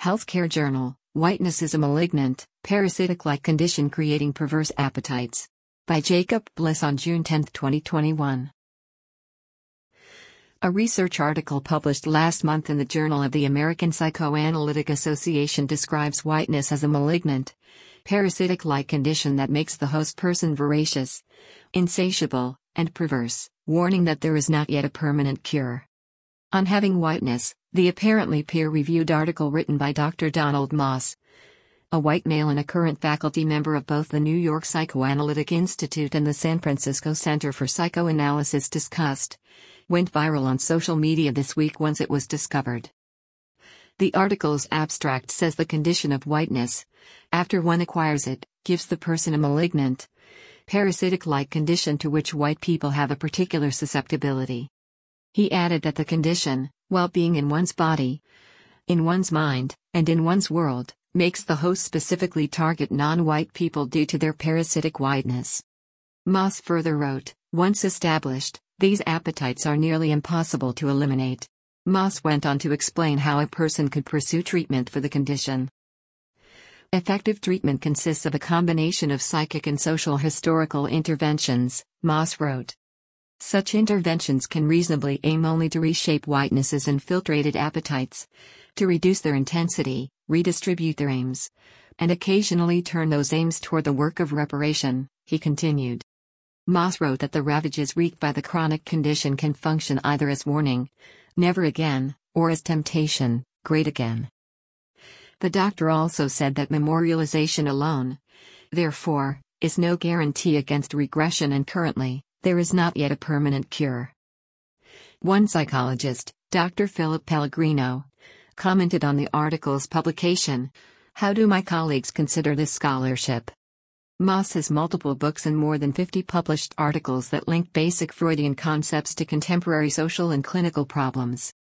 Healthcare Journal, Whiteness is a malignant, parasitic-like condition creating perverse appetites. By Jacob Bliss on June 10, 2021. A research article published last month in the Journal of the American Psychoanalytic Association describes whiteness as a malignant, parasitic-like condition that makes the host person voracious, insatiable, and perverse, warning that there is not yet a permanent cure. On having whiteness, the apparently peer-reviewed article written by Dr. Donald Moss, a white male and a current faculty member of both the New York Psychoanalytic Institute and the San Francisco Center for Psychoanalysis discussed, went viral on social media this week once it was discovered. The article's abstract says the condition of whiteness, after one acquires it, gives the person a malignant, parasitic-like condition to which white people have a particular susceptibility. He added that the condition, while being in one's body, in one's mind, and in one's world, makes the host specifically target non-white people due to their parasitic whiteness. Moss further wrote, once established, these appetites are nearly impossible to eliminate. Moss went on to explain how a person could pursue treatment for the condition. Effective treatment consists of a combination of psychic and social historical interventions, Moss wrote. Such interventions can reasonably aim only to reshape whiteness's infiltrated appetites, to reduce their intensity, redistribute their aims, and occasionally turn those aims toward the work of reparation, he continued. Moss wrote that the ravages wreaked by the chronic condition can function either as warning, never again, or as temptation, great again. The doctor also said that memorialization alone, therefore, is no guarantee against regression and currently, there is not yet a permanent cure. One psychologist, Dr. Philip Pellegrino, commented on the article's publication, "How do my colleagues consider this scholarship?" Moss has multiple books and more than 50 published articles that link basic Freudian concepts to contemporary social and clinical problems.